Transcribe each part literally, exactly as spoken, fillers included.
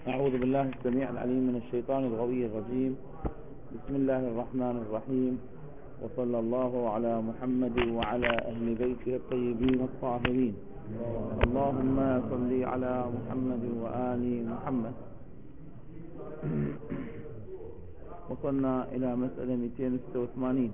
أعوذ بالله السميع العليم من الشيطان الغوي الرجيم. بسم الله الرحمن الرحيم، وصلى الله على محمد وعلى أهل بيته الطيبين الطاهرين. اللهم صل على محمد وآل محمد. وصلنا إلى مسألة مئتين وستة وثمانين.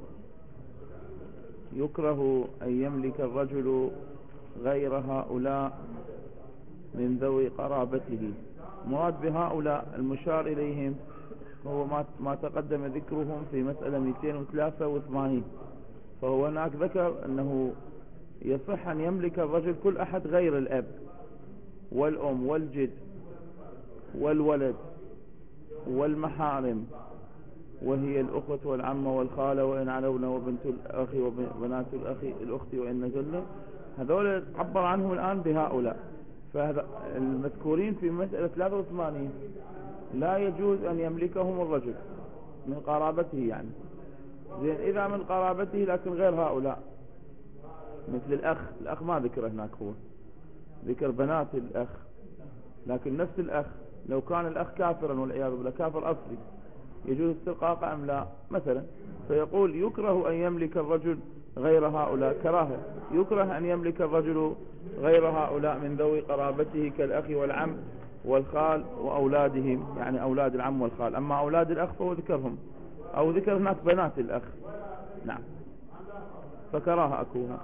يكره أن يملك الرجل غير هؤلاء من ذوي قرابته. مراد بهؤلاء المشار إليهم هو ما تقدم ذكرهم في مسألة مئتين وثلاثة وثمانين. فهو هناك ذكر أنه يصح أن يملك الرجل كل أحد غير الأب والأم والجد والولد والمحارم، وهي الأخوة والعمة والخالة وإن علونا وبنت الأخ وبنات الأخ الأخت وإن نزلنا. هذول عبر عنهم الآن بهؤلاء. فهذا المذكورين في مسألة ثلاثة وثمانين لا يجوز أن يملكهم الرجل من قرابته، يعني زين إذا من قرابته لكن غير هؤلاء، مثل الأخ. الأخ ما ذكر هناك، هو ذكر بنات الأخ، لكن نفس الأخ لو كان الأخ كافرا والعياذ بالله كافر أصلي يجوز استرقاق أم لا مثلا. فيقول يكره أن يملك الرجل غير هؤلاء كراهة. يكره أن يملك الرجل غير هؤلاء من ذوي قرابته كالأخ والعم والخال وأولادهم، يعني أولاد العم والخال. أما أولاد الأخ فهو ذكرهم، أو ذكر هناك بنات الأخ. نعم، فكراهة أكوها.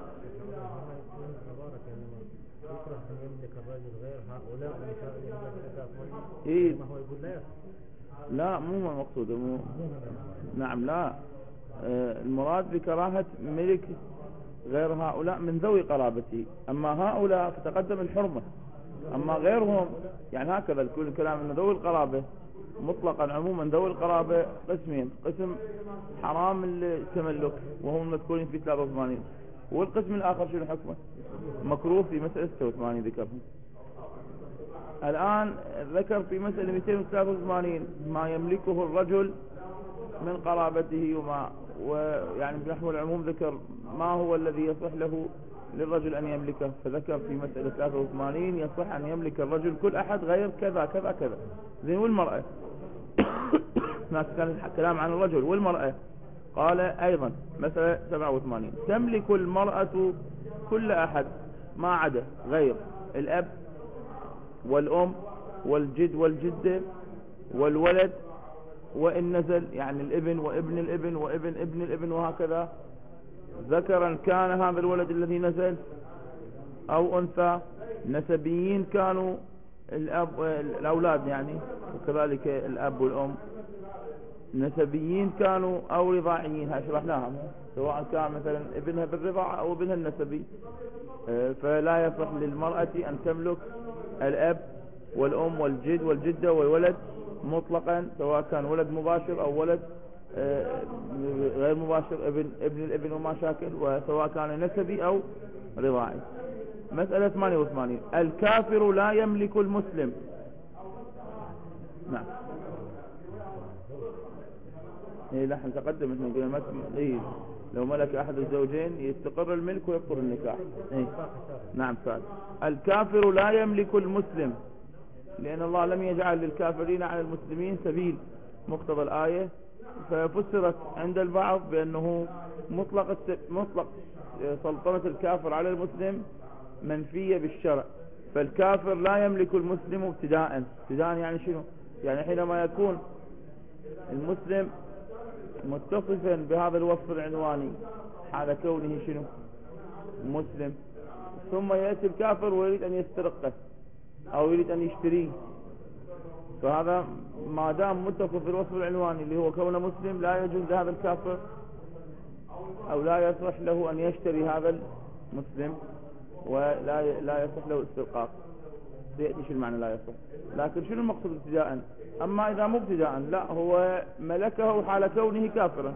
يكره أن يملك الرجل غير هؤلاء إيه؟ ما هو يقول لا يصح. لا، مو المقصود. مو نعم، لا. آه المراد بكراهة ملك غير هؤلاء من ذوي قرابته. أما هؤلاء فتقدم الحرمة، أما غيرهم يعني هكذا الكل كلام أن ذوي القرابة مطلقا عموما ذوي القرابة قسمين: قسم حرام التملك وهم مذكورين في ثلاثة وثمانين، والقسم الآخر شنو حكمه؟ مكروه في مسألة ستة وثمانين ذكرهم. الآن ذكر في مسألة مئتين وثلاثة وثمانين ما يملكه الرجل من قرابته، وما ويعني بنحو العموم ذكر ما هو الذي يصح له للرجل أن يملكه. فذكر في مسألة ثلاثة وثمانين يصح أن يملك الرجل كل أحد غير كذا كذا كذا. زين، والمرأة هناك كان الكلام عن الرجل والمرأة. قال أيضا مسألة سبعة وثمانين تملك المرأة كل أحد ما عدا غير الأب والأم والجد والجدة والولد وإن نزل، يعني الابن وابن الابن وابن ابن الابن وهكذا، ذكرا كان هذا الولد الذي نزل أو أنثى، نسبيين كانوا الأب الأولاد يعني، وكذلك الأب والأم نسبيين كانوا أو رضاعيين، هاي شرحناها، سواء كان مثلا ابنها بالرضاعة أو ابنها النسبي. فلا يصح للمرأة أن تملك الأب والأم والجد والجدة والولد مطلقا، سواء كان ولد مباشر أو ولد غير مباشر، ابن ابن الابن وما شاكل، وسواء كان نسبي أو رضاعي. مسألة ثمانية وثمانين الكافر لا يملك المسلم. نعم، إيه نحن تقدم مثل نقول إيه لو ملك أحد الزوجين يستقر الملك ويبطل النكاح. إيه؟ نعم. فعل الكافر لا يملك المسلم، لأن الله لم يجعل للكافرين على المسلمين سبيل مقتضى الآية. ففسرت عند البعض بأنه مطلق مطلق سلطنة الكافر على المسلم منفية بالشرع. فالكافر لا يملك المسلم ابتداء. ابتداء يعني شنو؟ يعني حينما يكون المسلم متصفا بهذا الوصف العنواني حال كونه شنو؟ مسلم، ثم يأتي الكافر ويريد أن يسترقه أو يريد أن يشتريه، فهذا ما دام متصف بالوصف العنواني اللي هو كونه مسلم لا يجوز لهذا الكافر أو لا يصح له أن يشتري هذا المسلم، ولا لا يصح له استرقاق. سيأتي شو المعنى لا يصح، لكن شنو المقصود ابتداء؟ أما إذا مو ابتداء لا، هو ملكه حال كونه كافرا،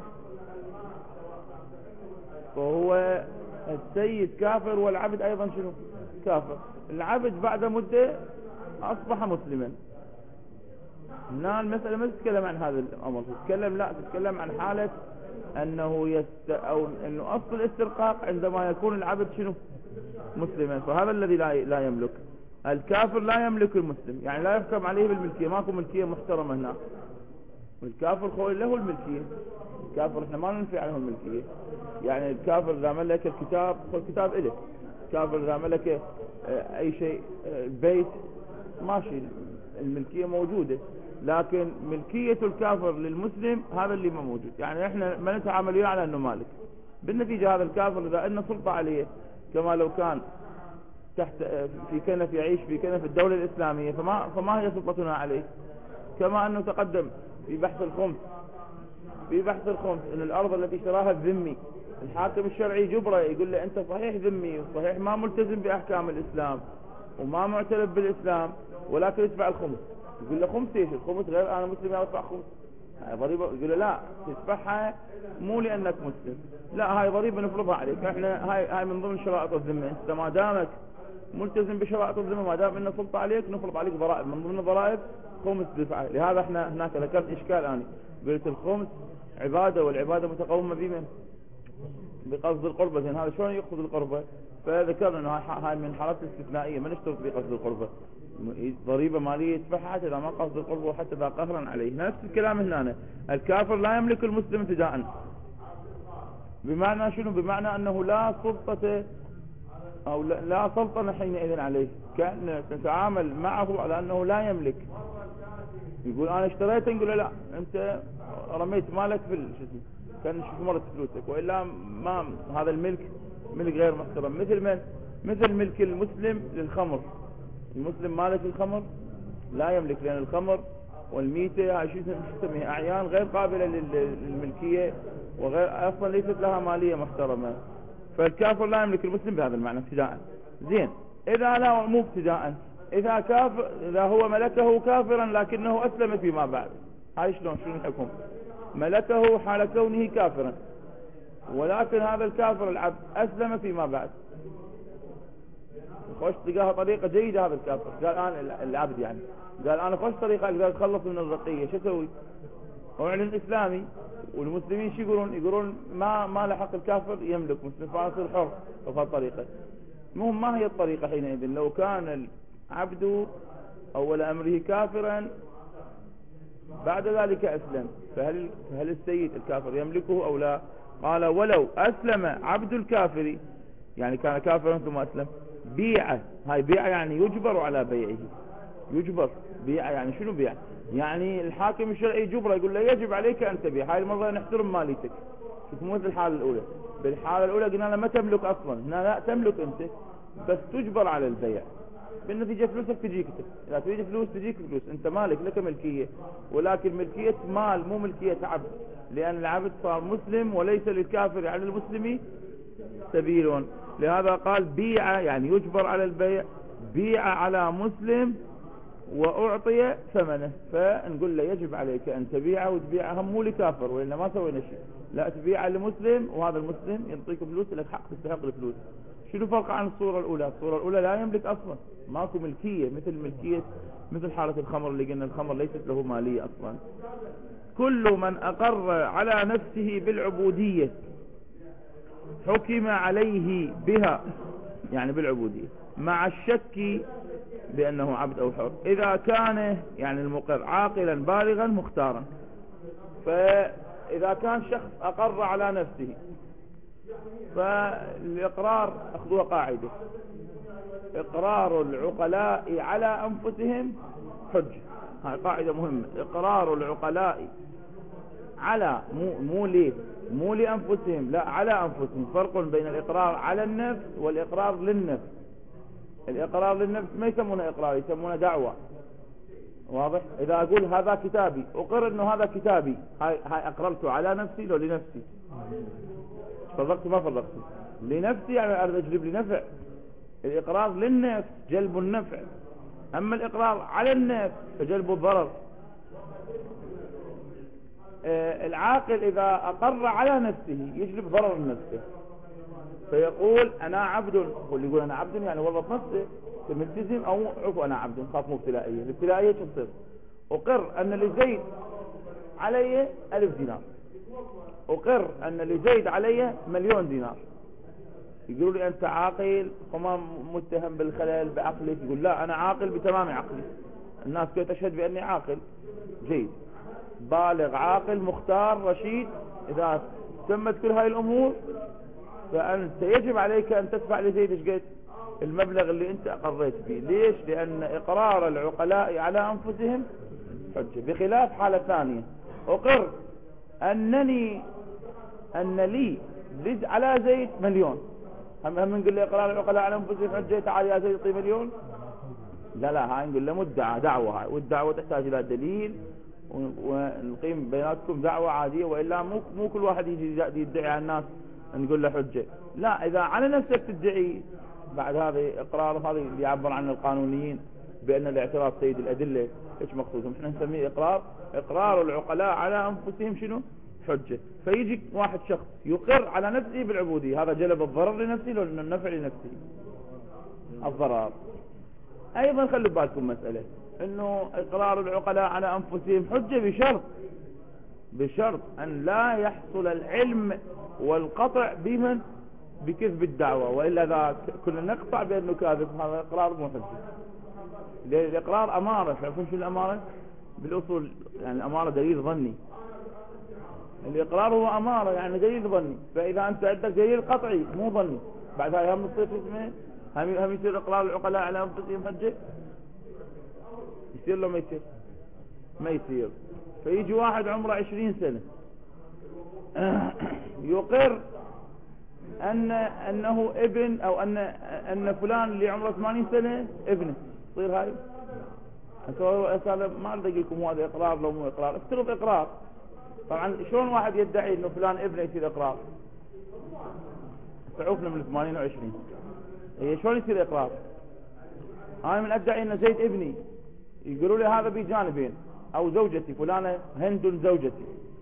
فهو السيد كافر والعبد أيضا شنو؟ كافر. العبد بعد مدة أصبح مسلما. هنا المسألة ما تتكلم عن هذا الأمر، تتكلم لا تتكلم عن حالة أنه يست أو أنه أصل الاسترقاق عندما يكون العبد شنو؟ مسلما، فهذا الذي لا لا يملك. الكافر لا يملك المسلم، يعني لا يحكم عليه بالملكية، ماكو ملكية محترمة هنا. والكافر خوي له الملكية، الكافر احنا ما ننفي عنه الملكية. يعني الكافر اذا ملك الكتاب الكتاب إله، الكافر اذا ملك اي شيء بيت ماشي الملكية موجودة، لكن ملكية الكافر للمسلم هذا اللي ما موجود. يعني احنا ما نتعامل وياه على انه مالك. بالنتيجة هذا الكافر اذا ان سلطة عليه كما لو كان تحت في كنف يعيش في كنف الدولة الإسلامية، فما فما هي سلطتنا عليه؟ كما أنه تقدم في بحث الخمس في بحث الخمس أن الأرض التي اشتراها الذمي الحاكم الشرعي جبره يقول له أنت صحيح ذمي وصحيح ما ملتزم بأحكام الإسلام وما معترف بالإسلام، ولكن ادفع الخمس. يقول له خمس ايش؟ الخمس غير أنا مسلم ادفع خمس، هاي ضريبة. يقول له لا، تدفعها مو لأنك مسلم، لا هاي ضريبة نفرضها عليك، احنا هاي هاي من ضمن شرائط الذمة، انت ما دامك ملتزم بشرائط الذمة ما دام انه سلطة عليك نفرض عليك ضرائب، من ضمن الضرائب خمس دفعة. لهذا احنا هناك ذكرت اشكال اني قلت الخمس عبادة، والعبادة متقومة بمن؟ بقصد القربة. زين هذا شلون يقصد القربة؟ فذكرنا انه هاي من حالات استثنائية ما نشترط بقصد القربة، ضريبة مالية يدفعها حتى اذا ما قصد القربة وحتى اذا قهرا عليه. نفس الكلام هنا، الكافر لا يملك المسلم ابتداء. بمعنى شنو؟ بمعنى انه لا سلطة او لا سلطنة حينئذ عليه، كأن تتعامل معه على انه لا يملك. يقول انا اشتريت، نقول له لا انت رميت مالك في الشتم، كان شوف مرت فلوسك، والا ما هذا الملك ملك غير محترم. مثل من؟ مثل ملك المسلم للخمر، المسلم مالك الخمر لا يملك، لان الخمر والميتة هاي شو نسميها اعيان غير قابلة للملكية وغير اصلا ليست لها مالية محترمة. فالكافر لا يملك المسلم بهذا المعنى ابتداء. زين اذا لا مو ابتداء، اذا كافر اذا هو ملكه كافرا لكنه اسلم فيما بعد، هاي شلون؟ شنو الحكم؟ ملكه حال كونه كافرا، ولكن هذا الكافر العبد اسلم فيما بعد، خوش تلقاها طريقة جيدة. هذا الكافر قال انا العبد يعني قال انا خوش طريقة قال اتخلص من الرقية، شو اسوي؟ اعلن اسلامي. والمسلمين شو يقولون؟ يقولون ما ما لحق الكافر يملك مسلم فاصل حر بهذه الطريقة. المهم ما هي الطريقة حينئذ؟ لو كان العبد اول امره كافرا بعد ذلك اسلم، فهل فهل السيد الكافر يملكه او لا؟ قال ولو اسلم عبد الكافر، يعني كان كافرا ثم اسلم، بيعه. هاي بيعه يعني يجبر على بيعه، يجبر. بيعه يعني شنو بيع؟ يعني الحاكم الشرعي جبره يقول له يجب عليك ان تبيع، هاي المرة نحترم ماليتك. شوف مو مثل الحالة الاولى، بالحالة الاولى قلنا له ما تملك اصلا، هنا لا تملك انت بس تجبر على البيع. بالنتيجة فلوسك تجيك انت، اذا تريد فلوس تجيك فلوس، انت مالك لك ملكية، ولكن ملكية مال مو ملكية عبد، لان العبد صار مسلم وليس للكافر على المسلم سبيل. لهذا قال بيع يعني يجبر على البيع، بيع على مسلم واعطي ثمنه، فنقول له يجب عليك ان تبيعه وتبيعه مو لكافر والا ما سوينا شيء، لا تبيعه لمسلم وهذا المسلم يعطيك فلوس لك حق تستحق الفلوس. شنو فرق عن الصورة الاولى؟ الصورة الاولى لا يملك اصلا، ماكو ملكية، مثل ملكية مثل حالة الخمر اللي قلنا الخمر ليست له مالية اصلا. كل من اقر على نفسه بالعبودية حكم عليه بها، يعني بالعبودية مع الشك بأنه عبد أو حر، إذا كان يعني المقر عاقلا بالغا مختارا. فإذا كان شخص أقر على نفسه، فالإقرار أخذوها قاعدة، إقرار العقلاء على أنفسهم حجة. هاي قاعدة مهمة، إقرار العقلاء على مو مو ليه مو لأنفسهم، لا على أنفسهم. فرق بين الإقرار على النفس والإقرار للنفس. الإقرار للنفس ما يسمونه إقرار، يسمونه دعوة، واضح؟ إذا أقول هذا كتابي، أقر إنه هذا كتابي، هاي هاي أقررته على نفسي لو لنفسي؟ فرقت ما فرقت؟ لنفسي يعني أريد أجلب لي نفع. الإقرار للنفس جلب النفع، أما الإقرار على النفس فجلب الضرر. آه العاقل إذا أقر على نفسه يجلب ضرر لنفسه، فيقول أنا عبد، واللي يقول أنا عبد يعني وظف نفسه ملتزم، أو عفوا أنا عبد خاف مو ابتلائية. الابتلائية شو تصير؟ أقر أن لزيد علي ألف دينار، أقر أن لزيد علي مليون دينار، يقولوا لي أنت عاقل وما متهم بالخلل بعقلك، يقول لا أنا عاقل بتمام عقلي، الناس كلها تشهد بأني عاقل جيد بالغ عاقل مختار رشيد. إذا تمت كل هاي الأمور فأنت يجب عليك أن تدفع لزيد ايش قد المبلغ اللي أنت أقريت فيه. ليش؟ لأن إقرار العقلاء على أنفسهم حجة، بخلاف حالة ثانية أقر أنني أن لي لز على زيد مليون، هم هم نقول له إقرار العقلاء على أنفسهم حجة، تعال يا زيد اعطي مليون؟ لا لا، هاي نقول له مدعى دعوة، هاي والدعوة تحتاج إلى دليل ونقيم بيناتكم دعوة عادية، وإلا مو مو كل واحد يجي يدعي على الناس نقول له حجة. لا، إذا على نفسك تدعي بعد هذا إقرار، هذا اللي يعبر عن القانونيين بأن الاعتراف سيد الأدلة. إيش مقصودهم؟ إحنا نسميه إقرار إقرار العقلاء على أنفسهم شنو؟ حجة. فيجي واحد شخص يقر على نفسه بالعبودية، هذا جلب الضرر لنفسه ولا النفع لنفسه؟ الضرر. أيضا خلوا بالكم مسألة إنه إقرار العقلاء على أنفسهم حجة بشرط بشرط أن لا يحصل العلم والقطع بمن بكذب الدعوة، وإلا ذا كنا نقطع بأنه كاذب، هذا إقرار مو حجة. الإقرار أمارة، تعرفون شو الأمارة؟ بالأصول يعني الأمارة دليل ظني، الإقرار هو أمارة يعني دليل ظني، فإذا أنت عندك دليل قطعي مو ظني بعد هاي هم تصير اسمه هم هم يصير إقرار العقلاء على أنفسهم حجة؟ يصير له ما يصير؟ ما يصير. فيجي واحد عمره عشرين سنة يقر أن أنه ابن أو أن أن فلان اللي عمره ثمانين سنة ابنه، تصير هاي؟ هذا ما أريد أقول لكم هذا إقرار لو مو إقرار، افترض إقرار. طبعا شلون واحد يدعي إنه فلان ابنه يصير إقرار؟ تعوفنا من ثمانين وعشرين، هي شلون يصير إقرار؟ أنا من أدعي إن زيد ابني، يقولوا لي هذا بجانبين، أو زوجتي فلانة هند زوجتي،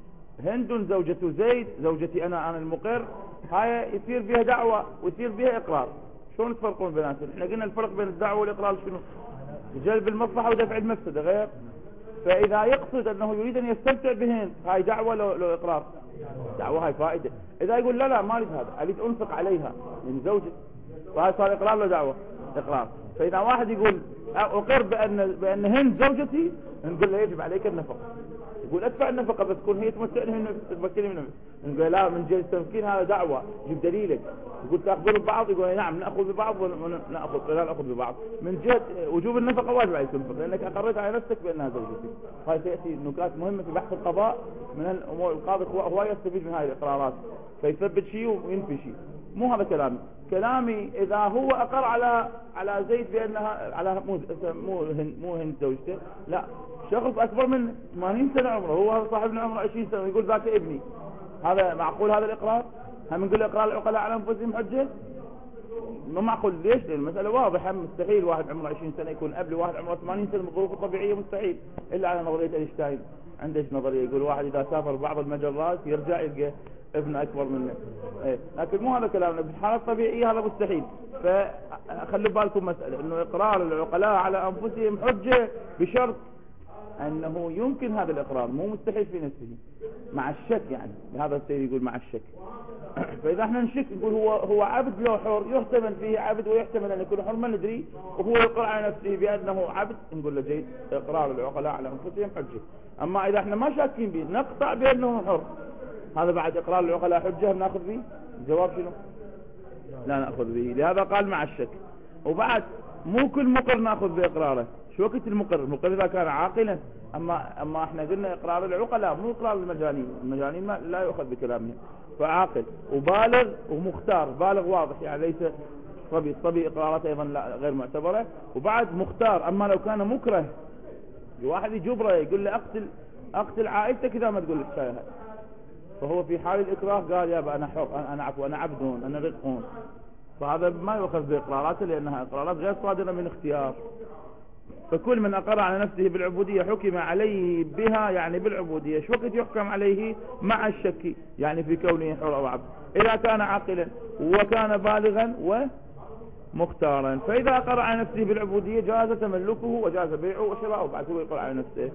هند زوجة زيد زوجتي أنا أنا المقر، هاي يصير بها دعوة ويصير بها إقرار. شلون تفرقون بيناتهم؟ احنا قلنا الفرق بين الدعوة والإقرار شنو؟ جلب المصلحة ودفع المفسدة غير. فإذا يقصد أنه يريد أن يستمتع بهن، هاي دعوة لو, لو إقرار؟ دعوة، هاي فائدة. إذا يقول لا لا ما أريد هذا، أريد أنفق عليها من زوجتي، فهاي صار إقرار لو دعوة؟ إقرار. فإذا واحد يقول أقر بأن بأن هند زوجتي، نقول له يجب عليك النفقة، يقول ادفع النفقة بس تكون هي تمتعني من تمكنني من نقول لا من جهة التمكين هذا دعوة، جيب دليلك. يقول تأخذون ببعض، يقول نعم نأخذ ببعض ونأخذ لا نأخذ ببعض. من جهة وجوب النفقة واجب عليك تنفق، لأنك أقريت على نفسك بأنها زوجتك. هاي تأتي نكات مهمة في بحث القضاء من الأمور، القاضي هو يستفيد من هاي الإقرارات فيثبت شيء وينفي شيء. مو هذا كلامي، كلامي إذا هو أقر على على زيد بأنها على مو مو هند مو هند زوجته، لا شخص أكبر من ثمانين سنة عمره، هو صاحبنا عمره عشرين سنة يقول ذاك ابني، هذا معقول هذا الإقرار؟ هم نقول إقرار العقلاء على أنفسهم حجة؟ مو معقول. ليش؟ لأن المسألة واضحة، مستحيل واحد عمره عشرين سنة يكون أب لواحد عمره ثمانين سنة بالظروف الطبيعية، مستحيل، إلا على نظرية أينشتاين. عنده نظرية يقول واحد إذا سافر بعض المجرات يرجع يلقى ابن أكبر منه، إيه. لكن مو هذا كلامنا، بالحالة الطبيعية هذا مستحيل. فخلوا بالكم مسألة إنه إقرار العقلاء على أنفسهم حجة بشرط أنه يمكن هذا الإقرار، مو مستحيل في نفسه، مع الشك يعني، هذا السيد يقول مع الشك. فإذا احنا نشك نقول هو هو عبد لو حر، يحتمل فيه عبد ويحتمل أن يكون حر، ما ندري، وهو يقر على نفسه بأنه عبد، نقول له جيد إقرار العقلاء على أنفسهم حجة. أما إذا احنا ما شاكين به نقطع بأنه حر، هذا بعد إقرار العقلاء حجة نأخذ به؟ الجواب شنو؟ لا نأخذ به، لهذا قال مع الشك. وبعد مو كل مقر نأخذ بإقراره. شو وقت المقر؟ المقر إذا كان عاقلا، أما أما احنا قلنا إقرار العقلاء مو إقرار المجانين، المجانين ما لا يؤخذ بكلامهم. فعاقل وبالغ ومختار، بالغ واضح يعني ليس صبي، الصبي إقرارات أيضا لا غير معتبرة. وبعد مختار، أما لو كان مكره، واحد يجبره يقول له أقتل أقتل عائلتك إذا ما تقول الحكاية هاي، فهو في حال الإكراه قال يابا أنا حر، أنا عفوا أنا عبدون أنا رقون، فهذا ما يؤخذ بإقراراته لأنها إقرارات غير صادرة من اختيار. فكل من أقر على نفسه بالعبودية حكم عليه بها، يعني بالعبودية. شو وقت يحكم عليه؟ مع الشك، يعني في كونه حر أو عبد، إذا كان عاقلا وكان بالغا ومختارا. فإذا أقر على نفسه بالعبودية جاز تملكه وجاز بيعه وشراءه، وبعد هو يقر على نفسه.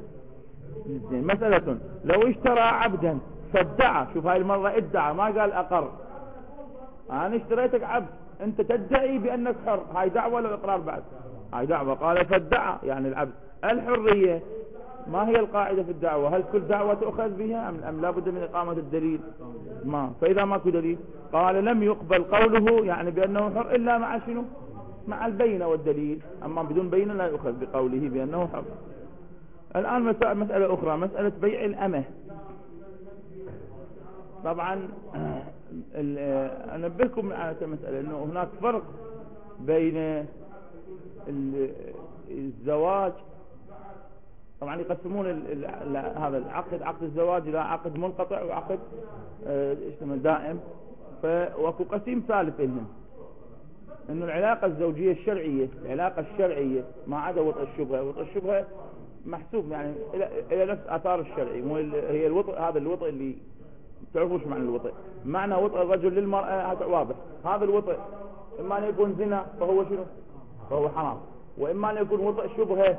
مسألة لو اشترى عبدا فادعى، شوف هاي المرة ادعى ما قال أقر، أنا اشتريتك عبد انت تدعي بانك حر، هاي دعوة ولا اقرار بعد؟ هاي دعوة. قال فادعى يعني العبد. الحرية ما هي القاعدة في الدعوة؟ هل كل دعوة تؤخذ بها أم, أم لا بد من إقامة الدليل؟ ما فإذا ماكو دليل قال لم يقبل قوله يعني بأنه حر إلا مع شنو؟ مع البينة والدليل. أما بدون بينة لا يؤخذ بقوله بأنه حر. الآن مسألة أخرى، مسألة بيع الأمة. طبعا أنبهكم على المسألة أنه هناك فرق بين الزواج. طبعا يقسمون ال ال هذا العقد، عقد الزواج إلى عقد منقطع وعقد اه دائم. فوكو قسيم ثالث لهم انه العلاقة الزوجية الشرعية، العلاقة الشرعية ما عدا وطء الشبهة. وطء الشبهة محسوب يعني الى, إلى نفس اثار الشرعي، مو هي الوطء. هذا الوطء اللي تعرفوا شو معنى الوطء؟ معنى وطء الرجل للمرأة هذا واضح. هذا الوطء اما ان يكون زنا فهو شنو؟ فهو حرام، واما ان يكون وطء الشبهة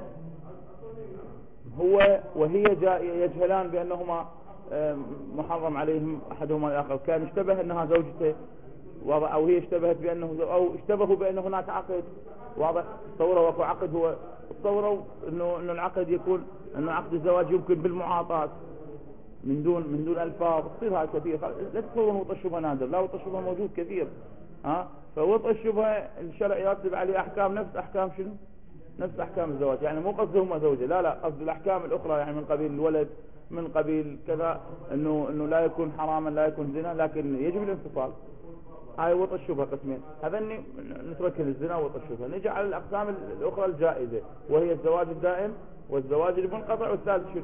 هو وهي يجهلان بأنهما محرم عليهم أحدهما الآخر، كان اشتبه أنها زوجته واضح، أو هي اشتبهت بأنه، أو اشتبهوا بأن هناك عقد واضح. تصوروا وكو عقد، هو تصوروا أنه أنه العقد يكون أنه عقد الزواج يمكن بالمعاطاة من دون من دون ألفاظ. تصير هاي كثير. لا تصوروا وطء الشبهة نادر، لا وطء الشبهة موجود كثير. ها فوطء الشبهة الشرع يرتب عليه أحكام نفس أحكام شنو؟ نفس أحكام الزواج. يعني مو قصدهم زوجة، لا لا، قصد الأحكام الأخرى يعني من قبيل الولد، من قبيل كذا، إنه إنه لا يكون حراما لا يكون زنا، لكن يجب الانفصال. هاي وطء الشبهة قسمين، هذا نترك الزنا وطء الشبهة. نجي على الأقسام الأخرى الجائزة، وهي الزواج الدائم والزواج المنقطع. والثالث شنو؟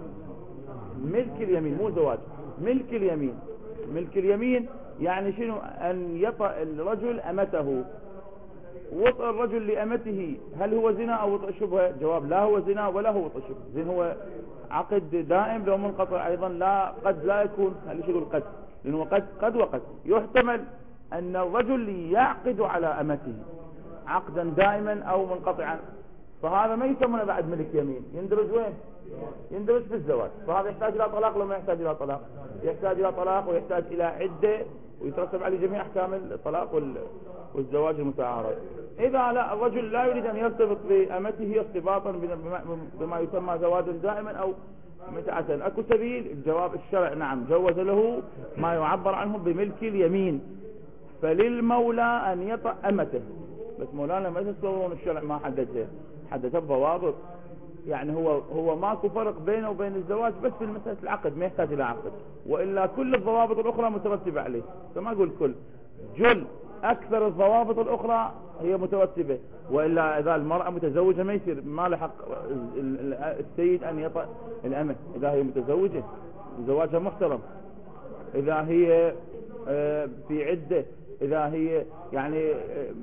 ملك اليمين، مو زواج، ملك اليمين. ملك اليمين يعني شنو؟ أن يطأ الرجل أمته. وطء الرجل لأمته هل هو زنا أو وطء شبهة؟ جواب لا هو زنا ولا هو وطء شبهة. زين هو عقد دائم لو منقطع أيضا لا، قد لا يكون. هل يقول قد؟ لأنه قد قد وقد يحتمل أن الرجل يعقد على أمته عقدا دائما أو منقطعا، فهذا ما يسمونه بعد ملك يمين. يندرج وين؟ يندرج في الزواج. فهذا يحتاج إلى طلاق لو ما يحتاج إلى طلاق؟ يحتاج إلى طلاق ويحتاج إلى عدة، ويترتب عليه جميع أحكام الطلاق والزواج المتعارض. إذا لا الرجل لا يريد أن يرتبط بأمته ارتباطا بما يسمى زواجا دائما أو متعة، أكو سبيل؟ الجواب الشرع نعم، جوز له ما يعبر عنه بملك اليمين. فللمولى أن يطأ أمته. بس مولانا ما تتصورون الشرع ما حددها، حددها بضوابط. يعني هو هو ماكو فرق بينه وبين الزواج بس في مسألة العقد، ما يحتاج إلى عقد، وإلا كل الضوابط الأخرى مترتبة عليه. فما أقول كل، جل أكثر الضوابط الأخرى هي مترتبة. وإلا إذا المرأة متزوجة ما يصير، ما لحق السيد أن يطأ الأمة إذا هي متزوجة، زواجها محترم. إذا هي في عدة، إذا هي يعني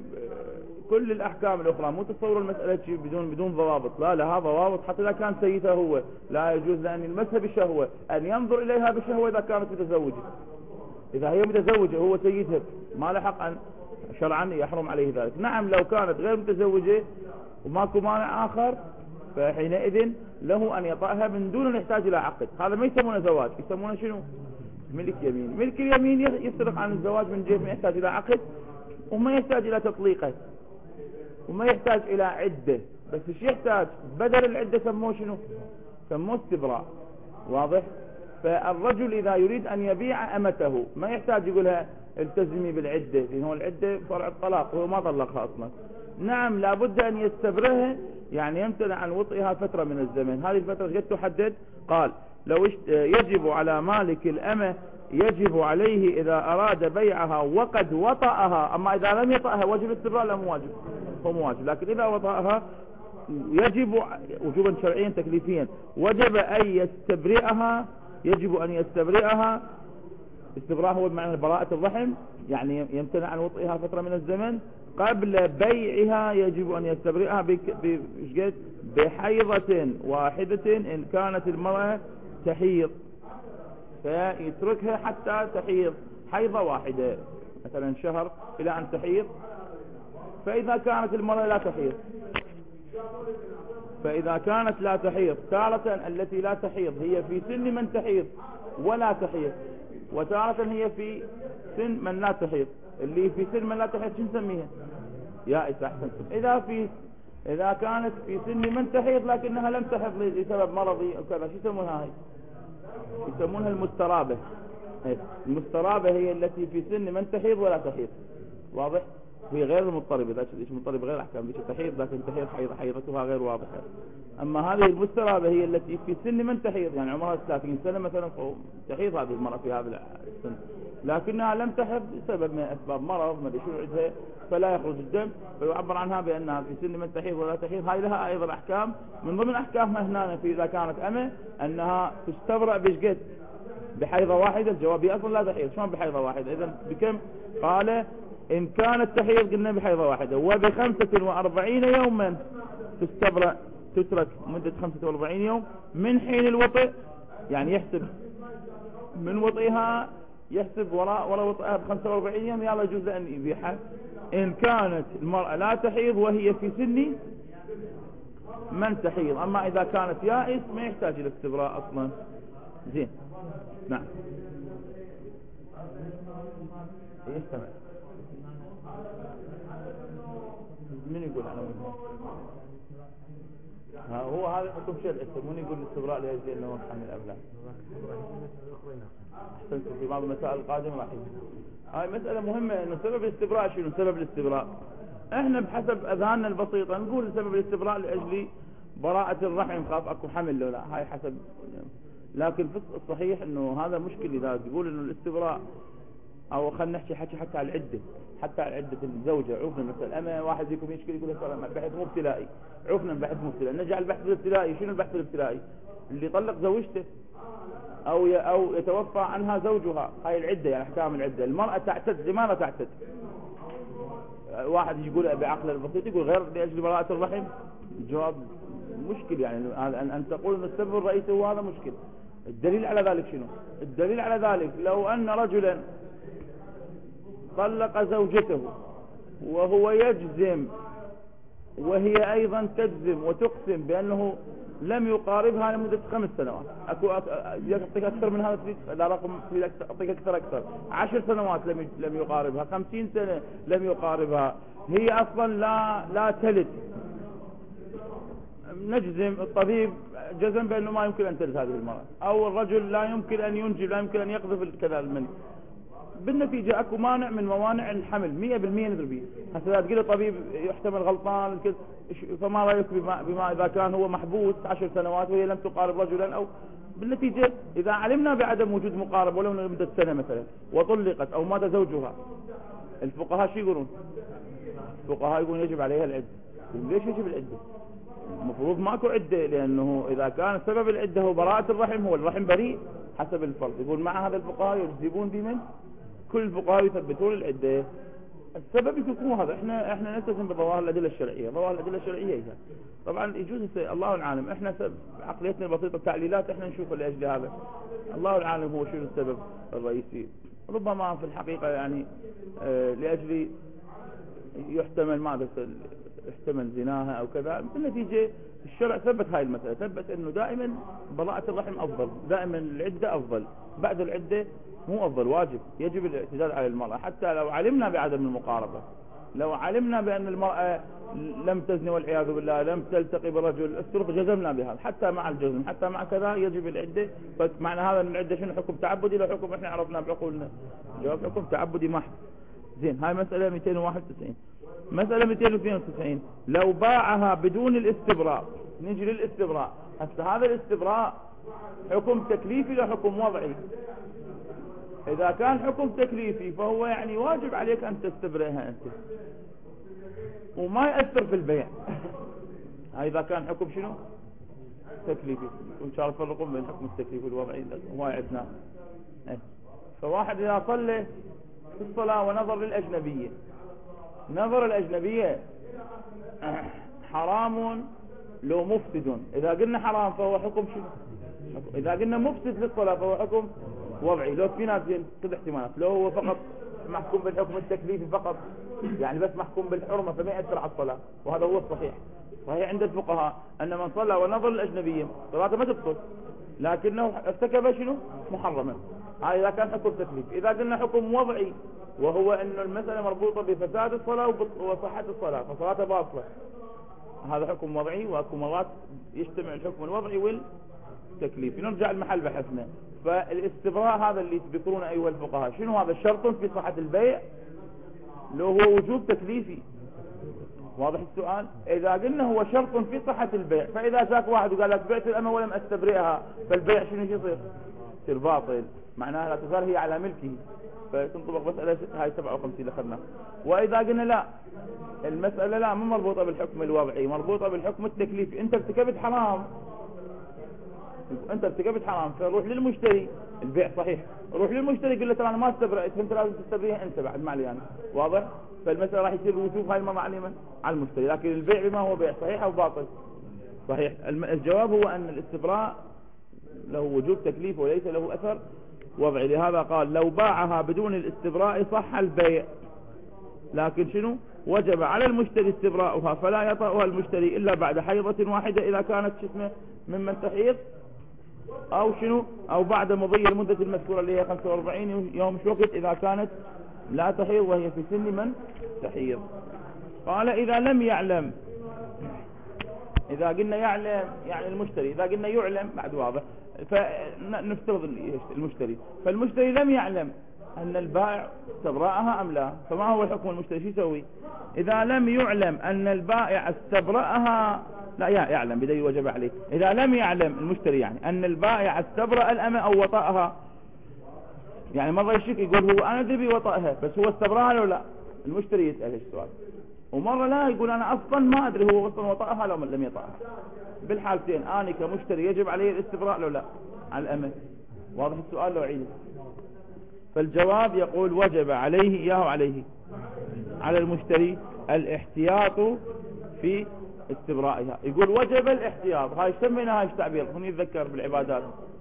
كل الأحكام الأخرى. مو تصور المسألة بدون بدون ضوابط، لا لها ضوابط. حتى إذا كان سيدها هو لا يجوز لأن يلمسها بشهوة أن ينظر إليها بشهوة إذا كانت متزوجة. إذا هي متزوجة هو سيدها ما لحق أن شرعا يحرم عليه ذلك. نعم لو كانت غير متزوجة وماكو مانع آخر فحينئذ له أن يطأها من دون أن يحتاج إلى عقد. هذا ما يسمونه زواج، يسمونه شنو؟ ملك يمين. ملك اليمين يفرق عن الزواج من جهة ما يحتاج إلى عقد وما يحتاج إلى تطليقه وما يحتاج إلى عدة. بس ايش يحتاج؟ بدل العدة سموه شنو؟ سموه استبراء. واضح؟ فالرجل إذا يريد أن يبيع أمته ما يحتاج يقولها التزمي بالعدة، لأن هو العدة فرع الطلاق وهو ما طلقها أصلا. نعم لابد أن يستبرها، يعني يمتنع عن وطئها فترة من الزمن. هذه الفترة قد تحدد. قال لو يجب على مالك الأمة، يجب عليه إذا أراد بيعها وقد وطأها. أما إذا لم يطأها وجب الاستبراء لا مو واجب، هو مو واجب. لكن إذا وطأها يجب وجوبا شرعيا تكليفيا، وجب أن يستبرئها، يجب أن يستبرئها. استبراء هو بمعنى براءة الرحم، يعني يمتنع عن وطئها فترة من الزمن. قبل بيعها يجب أن يستبرئها بحيضة واحدة إن كانت المرأة تحيض، فيتركها حتى تحيض حيضة واحدة مثلا شهر إلى أن تحيض. فإذا كانت المرأة لا تحيض، فإذا كانت لا تحيض تارة التي لا تحيض هي في سن من تحيض ولا تحيض، وتارة هي في سن من لا تحيض، اللي في سن من لا تحيض شو نسميها؟ يائس. أحسنتم. إذا في إذا كانت في سن من تحيض لكنها لم تحض لسبب مرضي أو كذا، شو يسمونها هاي؟ يسمونها المسترابة. المسترابة هي التي في سن من تحيض ولا تحيض. واضح؟ هي غير المضطربة. ذاك ليش مضطرب غير أحكام، ليش تحيض لكن تحيض حيض حيضتها غير واضحة. أما هذه المسترابة هي التي في سن من تحيض، يعني عمرها ثلاثين سنة مثلا تحيض هذه المرأة في هذا السن، لكنها لم تحض بسبب من أسباب مرض ما ادري شو عندها فلا يخرج الدم، فيعبر عنها بأنها في سن من تحيض ولا تحيض. هاي لها أيضا أحكام. من ضمن أحكامها هنا في إذا كانت أمة أنها تستبرأ بشقد بحيضة واحدة. الجواب هي أصلا لا تحيض. شلون بحيضة واحدة؟ إذن بكم؟ قال إن كانت تحيض قلنا بحيضة واحدة وبخمسة وأربعين يوما تستبرأ، تترك مدة خمسة وأربعين يوم من حين الوطئ، يعني يحسب من وطئها، يحسب وراء وراء وطئها بخمسة وأربعين يوم يلا يجوز أن يبيحها. إن كانت المرأة لا تحيض وهي في سن من تحيض. أما إذا كانت يائس ما يحتاج إلى استبراء أصلا. زين. نعم. يستمع. من يقول أنا منه؟ ها هو هذا حكم شرعي. من يقول الاستبراء لأجل أنه حمل أبناء. أحسنت. في بعض المسائل القادمة راح يجي. هاي مسألة مهمة، إنه سبب الاستبراء شنو؟ سبب الاستبراء إحنا بحسب أذهاننا البسيطة نقول سبب الاستبراء لأجل براءة الرحم، خاف أكو حمل لو لا. هاي حسب. لكن في الصحيح إنه هذا مشكل إذا تقول إنه الاستبراء، أو خلينا نحكي حكي حتى على العدة، حتى على عدة الزوجة. عرفنا مثلا أما واحد فيكم يشكل يقول لك بحث مو ابتلائي. عرفنا البحث مو ابتلائي. نجعل البحث الابتلائي. شنو البحث الابتلائي؟ اللي طلق زوجته أو أو يتوفى عنها زوجها. هاي العدة، يعني أحكام العدة. المرأة تعتد. لماذا تعتد؟ واحد يقول بعقل البسيط يقول غير لأجل براءة الرحم. الجواب مشكل، يعني أن أن تقول أن السبب الرئيسي هو هذا مشكل. الدليل على ذلك شنو؟ الدليل على ذلك لو أن رجلا طلق زوجته وهو يجزم وهي أيضا تجزم وتقسم بأنه لم يقاربها لمدة خمس سنوات. أكو أعطيك أكثر من هذا؟ لا رقم أعطيك أكثر أكثر عشر سنوات لم لم يقاربها، خمسين سنة لم يقاربها، هي أصلا لا لا تلد. نجزم الطبيب جزم بأنه ما يمكن أن تلد هذه المرأة، أو الرجل لا يمكن أن ينجب، لا يمكن أن يقذف كذا المني. بالنتيجة أكو مانع من موانع الحمل مية بالمية نضربيه. هسه إذا تقول طبيب يحتمل غلطان فما رأيك بما, بما إذا كان هو محبوس عشر سنوات وهي لم تقارب رجلا؟ أو بالنتيجة إذا علمنا بعدم وجود مقارب ولو لمدة سنة مثلا وطلقت أو مات زوجها، الفقهاء شو يقولون؟ الفقهاء يقولون يجب عليها العدة. ليش يجب العدة؟ المفروض ماكو عدة، لأنه إذا كان سبب العدة هو براءة الرحم، هو الرحم بريء حسب الفرض. يقول مع هذا الفقهاء يجزبون بمن؟ كل الفقهاء يثبتون العدة. السبب يكون هذا. احنا احنا نلتزم بظواهر الأدلة الشرعية. ظواهر الأدلة الشرعية هي طبعا يجوز الله العالم. احنا عقليتنا البسيطة التعليلات احنا نشوف لأجل هذا. الله العالم هو شنو السبب الرئيسي. ربما في الحقيقة يعني اه لأجل يحتمل ماذا يحتمل زناها أو كذا. بالنتيجة الشرع ثبت هاي المسألة، ثبت انه دائما براءة الرحم أفضل، دائما العدة أفضل، بعد العدة مو أفضل، واجب يجب الاعتداد على المرأة. حتى لو علمنا بعدم المقاربة، لو علمنا بأن المرأة لم تزني والعياذ بالله، لم تلتقي برجل السلف، جزمنا بهذا. حتى مع الجزم، حتى مع كذا يجب العدة. بس معنى هذا ان العدة شنو؟ حكم تعبدي لو حكم احنا عرفنا بعقولنا؟ جواب حكم تعبدي محض. زين. هاي مسألة مئتين وواحد وتسعين. مسألة مئتين واثنين وتسعين لو باعها بدون الاستبراء. نجي للاستبراء. هسه هذا الاستبراء حكم تكليفي لو حكم وضعي؟ إذا كان حكم تكليفي فهو يعني واجب عليك أن تستبرئها أنت وما يأثر في البيع. إذا كان حكم شنو؟ تكليفي. وإن شاء الله تفرقون بين حكم التكليفي والوضعي هو عندنا. فواحد إذا صلى في الصلاة ونظر للأجنبية، نظر الأجنبية حرام لو مفسد. إذا قلنا حرام فهو حكم شنو؟ إذا قلنا مفسد للصلاة فهو حكم وضعي. لو في ناس كل احتمالات، لو هو فقط محكوم بالحكم التكليفي فقط، يعني بس محكوم بالحرمة فما يأثر على الصلاة، وهذا هو الصحيح. صحيح عند الفقهاء أن من صلى ونظر الأجنبية صلاته ما تبطل، لكنه ارتكب شنو؟ محرما. هذا إذا كان حكم تكليفي. إذا قلنا حكم وضعي وهو أن المسألة مربوطة بفساد الصلاة وصحة الصلاة، فصلاته باطلة. هذا حكم وضعي، وأكو مرات يجتمع الحكم الوضعي والتكليفي. نرجع لمحل بحثنا. فالاستبراء هذا اللي تذكرونه أيها الفقهاء، شنو هذا؟ شرط في صحة البيع لو هو وجوب تكليفي. واضح السؤال؟ إذا قلنا هو شرط في صحة البيع، فإذا جاك واحد وقال لك بعت الأمة ولم أستبرئها، فالبيع شنو يصير؟ يصير باطل، معناها لا تزال هي على ملكه، فتنطبق مسألة هاي سبعة وخمسين اللي أخذناها. وإذا قلنا لا، المسألة لا مو مربوطة بالحكم الوضعي، مربوطة بالحكم التكليفي. أنت ارتكبت حرام، أنت ارتكبت حرام، فروح للمشتري، البيع صحيح، روح للمشتري قل له ترى أنا ما استبرأت، فأنت لازم تستبرئها أنت بعد ما علي أنا. واضح؟ فالمسألة راح يصير وجوب هاي المعلمة على المشتري، لكن البيع بما هو بيع صحيح أو باطل؟ صحيح. الجواب هو أن الاستبراء له وجوب تكليف وليس له أثر وضعي. لهذا قال لو باعها بدون الاستبراء صح البيع، لكن شنو؟ وجب على المشتري استبراؤها، فلا يطأها المشتري إلا بعد حيضة واحدة إذا كانت شسمه ممن تحيض، أو شنو؟ أو بعد مضي المدة المذكورة اللي هي خمسة وأربعين يوم شوكت إذا كانت لا تحيض وهي في سن من تحيض. قال إذا لم يعلم، إذا قلنا يعلم يعني المشتري، إذا قلنا يعلم بعد واضح، فنفترض المشتري، فالمشتري لم يعلم أن البائع استبرأها أم لا، فما هو الحكم المشتري؟ شو يسوي؟ إذا لم يعلم أن البائع استبرأها، لا يعلم بدليل وجب عليه. إذا لم يعلم المشتري يعني أن البائع استبرأ الأمة أو وطأها، يعني مرة يشك يقول هو أنا دري وطأها بس هو استبرأها لو لا، المشتري يسأل السؤال. ومرة لا يقول أنا أصلا ما أدري هو أصلا وطأها لو لم يطأها. بالحالتين أنا كمشتري يجب عليه الاستبراء لو لا على الأمة. واضح السؤال لو عيده؟ فالجواب يقول وجب عليه، إياه عليه على المشتري الاحتياط في استبرائها. يقول وجب الاحتياط، هاي سمينا هاي تعبير هم يتذكر بالعبادات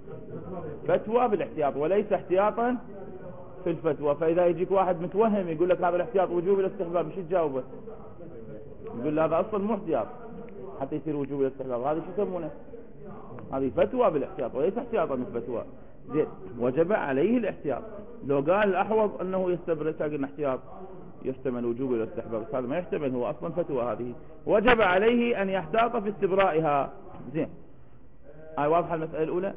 فتوى بالاحتياط وليس احتياطا في الفتوى. فإذا يجيك واحد متوهم يقول لك هذا الاحتياط وجوب الاستحباب، مش تجاوبه؟ يقول له هذا أصلا مو احتياط حتى يصير وجوب الاستحباب، هذا شو يسمونه؟ هذه فتوى بالاحتياط وليس احتياطا في الفتوى. زين، وجب عليه الاحتياط. لو قال الأحوض أنه يستبرئ قلنا احتياط يحتمل وجوب الاستحباب، بس هذا ما يحتمل، هو أصلا فتوى هذه. وجب عليه أن يحتاط في استبرائها. زين، هاي واضحة المسألة الأولى.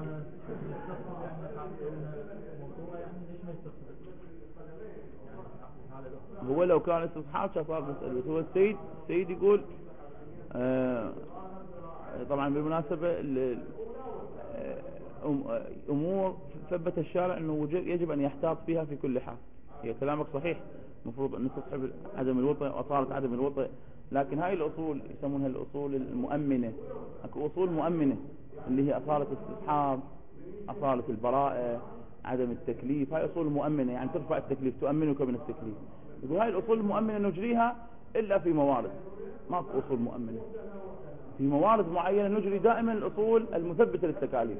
هو لو كان استصحاب صار مسألة، هو السيد السيد يقول آه طبعا بالمناسبة أمور ثبت الشارع أنه يجب أن يحتاط فيها في كل حال. هي كلامك صحيح، مفروض أن تستصحب عدم الوطئ وأصالة عدم الوطئ، لكن هاي الأصول يسمونها الأصول المؤمنة. أكو أصول مؤمنة اللي هي أصالة الاستصحاب، أصالة البراءة، عدم التكليف، هاي أصول مؤمنة يعني ترفع التكليف، تؤمنك من التكليف. يقول هاي الأصول المؤمنة نجريها إلا في موارد، ما في أصول مؤمنة. في موارد معينة نجري دائما الأصول المثبتة للتكاليف.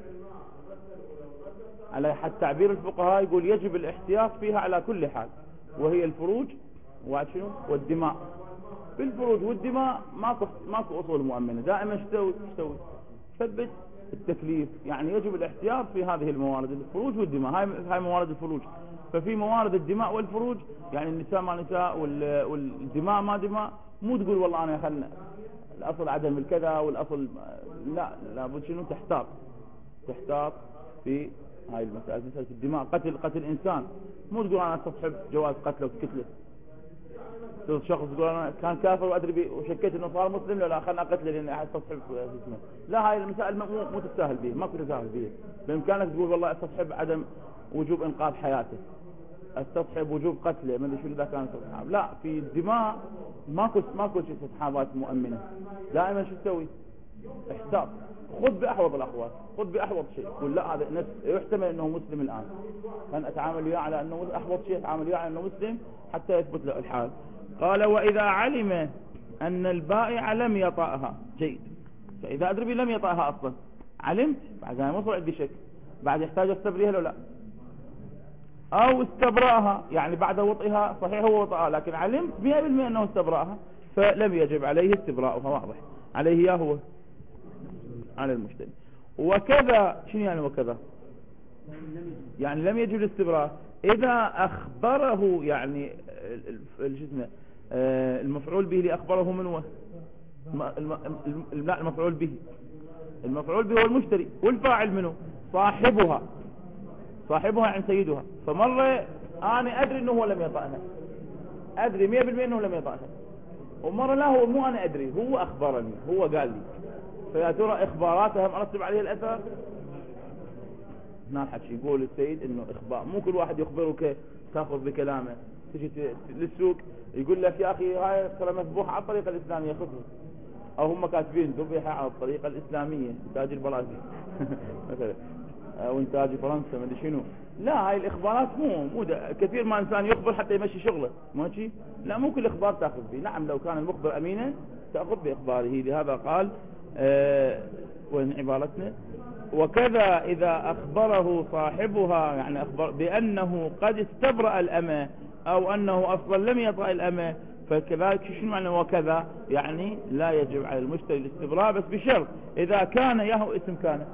على حد تعبير الفقهاء يقول يجب الاحتياط فيها على كل حال، وهي الفروج وشنو والدماء. في الفروج والدماء ماكو ماكو أصول مؤمنة، دائما اشتوي اشتوي ثبت التكليف، يعني يجب الاحتياط في هذه الموارد، الفروج والدماء، هاي هاي موارد الفروج. ففي موارد الدماء والفروج يعني النساء ما نساء والدماء ما دماء، مو تقول والله أنا خلنا الأصل عدم الكذا والأصل لا، لابد شنو تحتاط تحتاط في هاي المسألة. مسألة الدماء، قتل قتل إنسان، مو تقول أنا استصحب جواز قتله وكتله. شخص يقول أنا كان كافر وأدري وشكيت إنه صار مسلم، لا خلنا قتله لأن استصحب اسمه. لا، هاي المسائل مو مو تستاهل بيه، ما كنت تستاهل بيه. بإمكانك تقول والله استصحب عدم وجوب إنقاذ حياته، استصحب وجوب قتله، ما ادري شو اذا كان استصحاب. لا، في الدماء ماكو ماكو شيء استصحابات مؤمنه، دائما شو تسوي؟ احتاط، خذ باحوط الاقوال، خذ باحوط شيء، قول لا هذا نفس يحتمل انه مسلم الان، كان اتعامل وياه على انه احوط شيء، اتعامل وياه على انه مسلم حتى يثبت له الحال. قال واذا علم ان البائع لم يطأها، جيد، فاذا ادري لم يطأها اصلا، علمت بعد ما وصل عندي شك، بعد يحتاج استبريها لو لا، او استبرأها يعني بعد وطئها، صحيح هو وطئها لكن علمت مئة بالمئة انه استبرأها، فلم يجب عليه استبراؤها. واضح عليه يا هو على المشتري. وكذا شنو يعني وكذا؟ يعني لم يجب الاستبراء إذا أخبره يعني المفعول به اللي أخبره من هو لا المفعول به المفعول به هو المشتري، والفاعل منه صاحبها، صاحبها عن سيدها. فمرة أنا أدري أنه هو لم يطأها، أدري مية بالمية أنه لم يطأها، ومرة لا هو مو أنا أدري، هو أخبرني، هو قال لي. فيا ترى إخباراتها مرتب عليه الأثر؟ هنا الحكي يقول السيد إنه إخبار، مو كل واحد يخبرك تأخذ بكلامه. تجي للسوق يقول لك يا أخي هاي ترى مذبوحة على الطريقة الإسلامية خذها، أو هم كاتبين ذبيحة على الطريقة الإسلامية إنتاج البرازيل مثلا، أو إنتاج فرنسا ما أدري شنو. لا هاي الإخبارات مو مو كثير ما إنسان يخبر حتى يمشي شغله ماشي. لا مو كل إخبار تأخذ به. نعم لو كان المخبر أمينا تأخذ بإخباره. لهذا قال آه وين عبارتنا؟ وكذا إذا أخبره صاحبها يعني أخبر بأنه قد استبرأ الأمة أو أنه أصلا لم يطأ الأمة، فكذلك شو معنى وكذا؟ يعني لا يجب على المشتري الاستبراء، بس بشرط إذا كان يهو اسم كان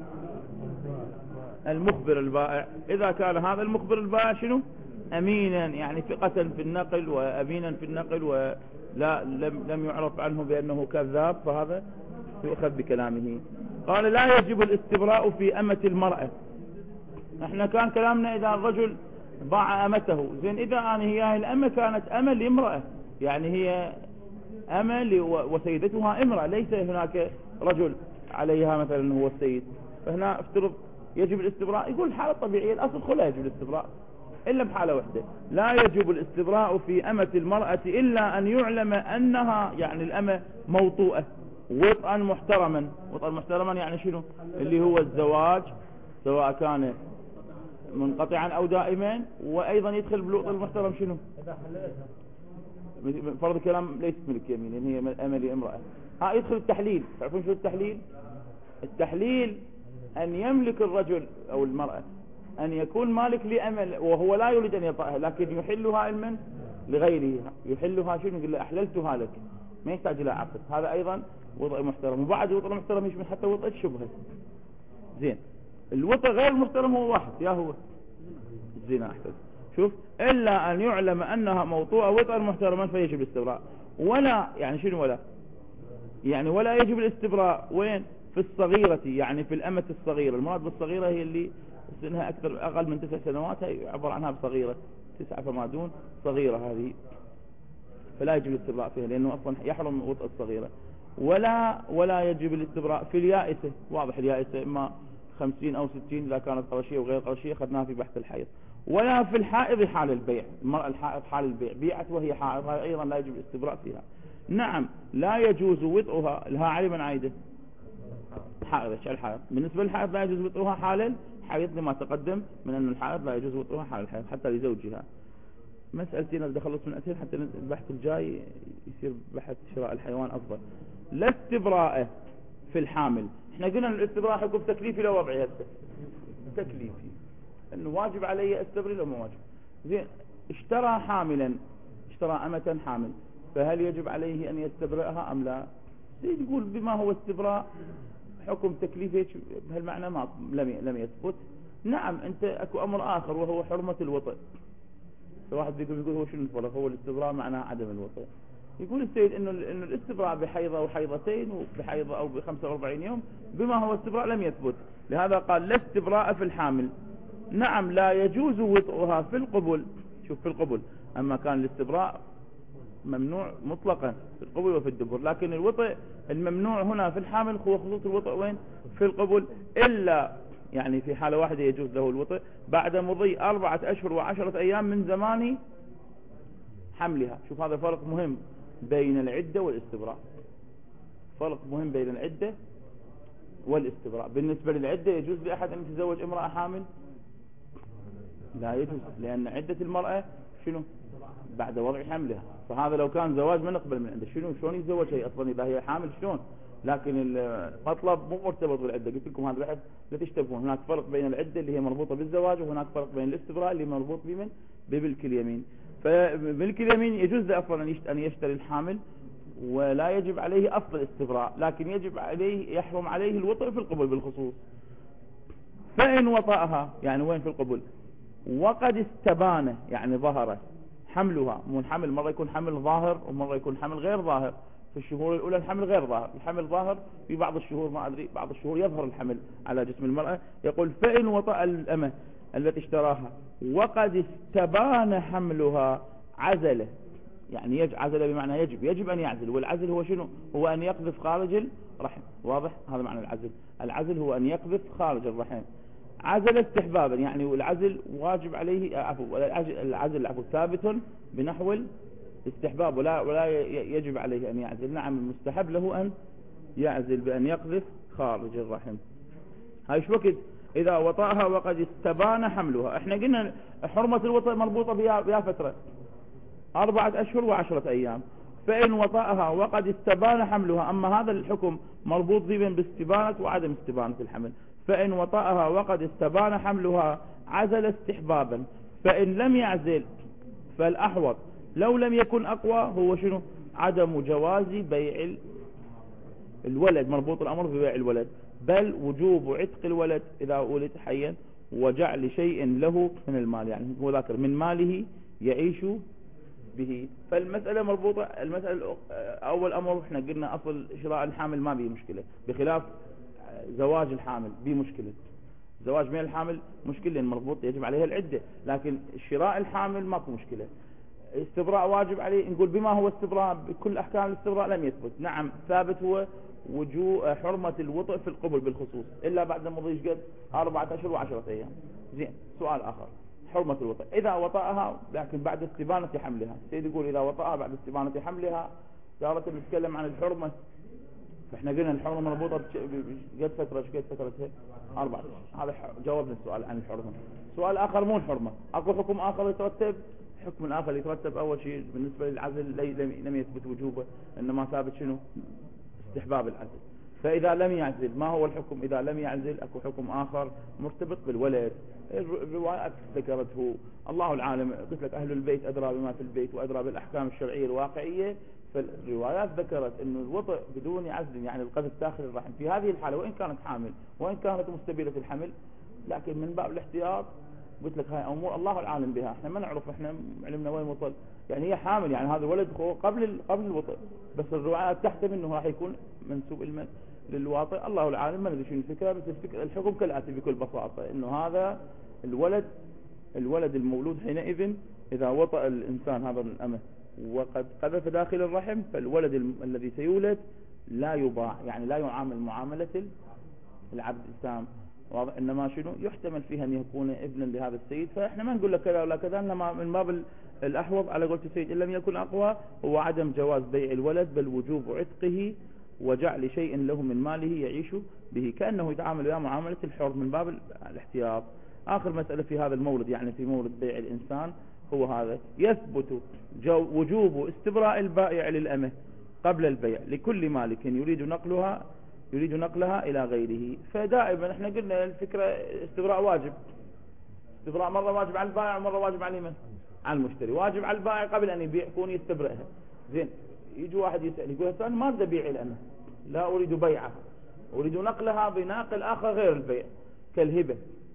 المخبر البائع، إذا كان هذا المخبر البائع شنو؟ أمينا يعني ثقة في النقل وأمينا في النقل ولا لم, لم يعرف عنه بأنه كذاب، فهذا يؤخذ بكلامه. قال لا يجب الاستبراء في أمة المرأة. احنا كان كلامنا إذا الرجل باع أمته، زين إذا أنا هي الأمة كانت أمة لامرأة، يعني هي أمة وسيدتها امرأة، ليس هناك رجل عليها مثلا هو السيد، فهنا افترض يجب الاستبراء. يقول الحالة الطبيعية الأصل خلا يجب الاستبراء إلا بحالة واحدة، لا يجب الاستبراء في أمة المرأة إلا أن يعلم أنها يعني الأمة موطوءة وطئا محترما. وطئا محترما يعني شنو؟ اللي هو الزواج سواء كان منقطعا أو دائما، وأيضا يدخل بالوطء المحترم شنو؟ فرض كلام ليست ملك يمين لأن هي أمة لامرأة. ها يدخل التحليل. تعرفون شو التحليل؟ التحليل أن يملك الرجل أو المرأة أن يكون مالك لأمل وهو لا يريد أن يطأها، لكن يحلها علما لغيره، يحلها شنو؟ يقول له أحللتها لك، ما يحتاج إلى عقد. هذا أيضا وضع محترم. وبعد وضع محترم يشمل حتى وضع الشبهة. زين الوضع غير المحترم هو واحد، يا هو الزنا أحسن. شوف إلا أن يعلم أنها موطوءة وضعا محترما فيجب الاستبراء. ولا يعني شنو ولا يعني ولا يجب الاستبراء وين؟ في الصغيرة، يعني في الأمة الصغيرة. المراد بالصغيرة هي اللي سنها أكثر أقل من تسع سنوات، هي عبر عنها بصغيرة، تسعة فما دون صغيرة هذه، فلا يجب الاستبراء فيها لأنه أصلا يحرم وطء الصغيرة. ولا ولا يجب الاستبراء في اليائسة. واضح اليائسة إما خمسين أو ستين إذا كانت قرشية وغير قرشية، خدناها في بحث الحيض. ولا في الحائض حال البيع. المرأة الحائض حال البيع بيعت وهي حائض، أيضا لا يجب الاستبراء فيها. نعم لا يجوز وطئها لها علما عايدة حائض. ايش الحائض؟ بالنسبة للحائض لا يجوز وطئها حال الحيض لما تقدم من أن الحائض لا يجوز وطئها حال الحيض حتى لزوجها. مسألتين بدي أخلص من أسئلة حتى البحث الجاي يصير بحث شراء الحيوان أفضل. لا استبراء في الحامل. احنا قلنا الاستبراء حكم تكليفي لو وضعي هسه تكليفي انه واجب علي استبري لو ما واجب. زين اشترى حاملا، اشترى أمة حامل، فهل يجب عليه أن يستبرئها أم لا؟ سيد يقول بما هو استبراء حكم تكليفي بهالمعنى ما لم لم يثبت. نعم انت اكو امر اخر وهو حرمة الوطء. فواحد يقول يقول هو شنو الفرق؟ هو الاستبراء معناه عدم الوطء. يقول السيد انه انه الاستبراء بحيضة وحيضتين وبحيضة او ب خمسة وأربعين يوم بما هو استبراء لم يثبت، لهذا قال لا استبراء في الحامل. نعم لا يجوز وطئها في القبل. شوف في القبل، اما كان الاستبراء ممنوع مطلقا في القبل وفي الدبر، لكن الوطئ الممنوع هنا في الحامل هو خصوص الوطئ وين؟ في القبل، إلا يعني في حالة واحدة يجوز له الوطئ بعد مضي أربعة أشهر وعشرة أيام من زمان حملها. شوف هذا فرق مهم بين العدة والاستبراء، فرق مهم بين العدة والاستبراء. بالنسبة للعدة يجوز لأحد أن يتزوج امرأة حامل؟ لا يجوز، لأن عدة المرأة شنو؟ بعد وضع حملها. فهذا لو كان زواج ما نقبل من عنده. شنو شلون يتزوج هي اصلا اذا هي حامل شلون؟ لكن المطلب مو مرتبط بالعده. قلت لكم هذا بحث لا تشتبهون. هناك فرق بين العده اللي هي مربوطه بالزواج، وهناك فرق بين الاستبراء اللي مربوط بمن؟ بملك اليمين. فملك اليمين يجوز له اصلا ان يشتري الحامل ولا يجب عليه اصل الاستبراء، لكن يجب عليه يحرم عليه الوطء في القبل بالخصوص. فإن وطأها يعني وين في القبل؟ وقد استبان يعني ظهر حملها. مو الحمل مرة يكون حمل ظاهر ومرة يكون حمل غير ظاهر. في الشهور الأولى الحمل غير ظاهر، الحمل ظاهر في بعض الشهور، ما أدري بعض الشهور يظهر الحمل على جسم المرأة. يقول فإن وطأ الأمة التي اشتراها وقد استبان حملها عزله، يعني يج عزل بمعنى يجب يجب أن يعزل. والعزل هو شنو؟ هو أن يقذف خارج الرحم. واضح؟ هذا معنى العزل. العزل هو أن يقذف خارج الرحم. عزل استحبابا، يعني العزل واجب عليه، عفوا العزل عفوا ثابت بنحو الاستحباب، ولا ولا يجب عليه أن يعزل. نعم المستحب له أن يعزل بأن يقذف خارج الرحم. هاي شو وقت إذا وطأها وقد استبان حملها. احنا قلنا حرمة الوطأ مربوطة بها فترة أربعة أشهر وعشرة أيام. فإن وطأها وقد استبان حملها، أما هذا الحكم مربوط ضمن باستبانة وعدم استبانة الحمل. فإن وطأها وقد استبان حملها عزل استحبابا. فإن لم يعزل فالأحوط لو لم يكن أقوى هو شنو؟ عدم جواز بيع الولد، مربوط الأمر ببيع الولد، بل وجوب عتق الولد إذا ولد حيا وجعل شيء له من المال، يعني هو ذاكر من ماله يعيش به. فالمسألة مربوطة. المسألة أول أمر احنا قلنا أصل شراء الحامل ما به مشكلة، بخلاف زواج الحامل به مشكلة. زواج من الحامل مشكلة مربوط يجب عليها العدة، لكن شراء الحامل ماكو مشكلة. استبراء واجب عليه، نقول بما هو استبراء بكل أحكام الاستبراء لم يثبت. نعم ثابت هو وجوب حرمة الوطء في القبل بالخصوص، إلا بعد مضي قد أربعة أشهر وعشرة أيام. زين، سؤال آخر، حرمة الوطء إذا وطأها لكن بعد استبانة حملها. سيد يقول إذا وطأها بعد استبانة حملها، تارة نتكلم عن الحرمة، فإحنا قلنا الحرمة مربوطة قد فترة قد فترتها أربعة أشهر. هذا جاوبنا السؤال عن الحرمة. سؤال آخر مو الحرمة، أكو حكم آخر يترتب. حكم الآخر يترتب أول شيء بالنسبة للعزل لم يثبت وجوبه، إنما ثابت شنو؟ استحباب العزل. فإذا لم يعزل ما هو الحكم؟ إذا لم يعزل أكو حكم آخر مرتبط بالولد. الروايات ذكرته، الله العالم، قلت لك أهل البيت أدرى بما في البيت وأدرى بالأحكام الشرعية الواقعية. فالروايات ذكرت أنه الوطء بدون عزل يعني القذف داخل الرحم في هذه الحالة وإن كانت حامل وإن كانت مستبيلة الحمل، لكن من باب الاحتياط قلت لك هاي أمور الله العالم بها، احنا ما نعرف، احنا علمنا وين وصل. يعني هي حامل، يعني هذا الولد قبل قبل الوطء، بس الروايات تحتمل انه راح يكون منسوب المن للواطئ. الله العالم، ما ندري شنو الفكره، بس الفكره الحكم كالاتي بكل بساطه، انه هذا الولد الولد المولود حينئذ اذا وطأ الانسان هذا الامه وقد قذف داخل الرحم، فالولد الذي سيولد لا يباع، يعني لا يعامل معامله العبد السام. واضح؟ انما شنو يحتمل فيها ان يكون ابنا لهذا السيد. فاحنا ما نقول لك كذا ولا كذا، انما من باب الاحوط على قولة السيد ان لم يكن اقوى هو عدم جواز بيع الولد، بل وجوب عتقه وجعل شيء له من ماله يعيش به، كانه يتعامل وياه معامله الحر من باب الاحتياط. اخر مساله في هذا المولد، يعني في مولد بيع الانسان، هو هذا يثبت وجوب استبراء البائع للامه قبل البيع لكل مالك يريد نقلها يريد نقلها إلى غيره. فدائما احنا قلنا الفكرة استبراء واجب، استبراء مرة واجب على البائع ومرة واجب على من؟ على المشتري. واجب على البائع قبل أن يبيع يكون يستبرئها. زين، يجي واحد يسأل يقول هسه أنا ما أريد أبيع الأمة، لا أريد بيعها، أريد نقلها بناقل آخر غير البيع، كالهبة،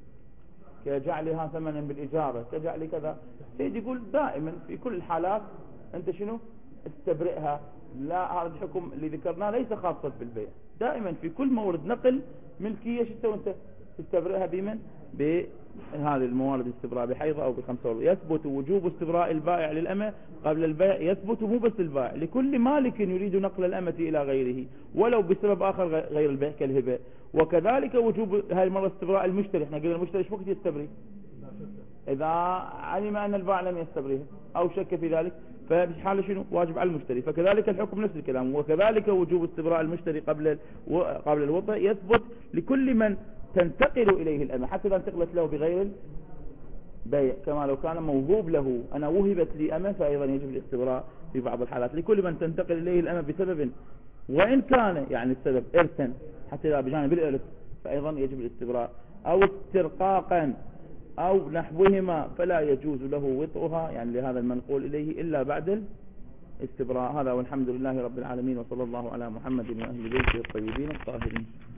كجعلها ثمنا بالإجارة، كجعل كذا. سيد يقول دائما في كل الحالات أنت شنو؟ استبرئها. لا، هذا الحكم اللي ذكرناه ليس خاصا بالبيع، دائما في كل مورد نقل ملكية شو تسوي انت؟ تستبرئها بمن؟ بهذه الموارد، استبراء بحيضة او بخمسة ورد. يثبت وجوب استبراء البائع للأمة قبل البيع، يثبت مو بس البائع، لكل مالك يريد نقل الأمة الى غيره ولو بسبب اخر غير البيع كالهبة. وكذلك وجوب هاي المرة استبراء المشتري. احنا قلنا المشتري شو وقت يستبري؟ اذا علم ان البائع لم يستبريه او شك في ذلك، ففي حال شنو؟ واجب على المشتري. فكذلك الحكم نفس الكلام. وكذلك وجوب استبراء المشتري قبل قبل الوطء يثبت لكل من تنتقل اليه الامه، حتى اذا انتقلت له بغير البيع، كما لو كان موهوب له، انا وهبت لي امه، فايضا يجب الاستبراء في بعض الحالات لكل من تنتقل اليه الامه بسبب، وان كان يعني السبب ارثا، حتى اذا بجانب الارث فايضا يجب الاستبراء، او استرقاقا أو نحوهما، فلا يجوز له وطئها يعني لهذا المنقول إليه إلا بعد الاستبراء. هذا والحمد لله رب العالمين، وصلى الله على محمد وأهل بيته الطيبين الطاهرين.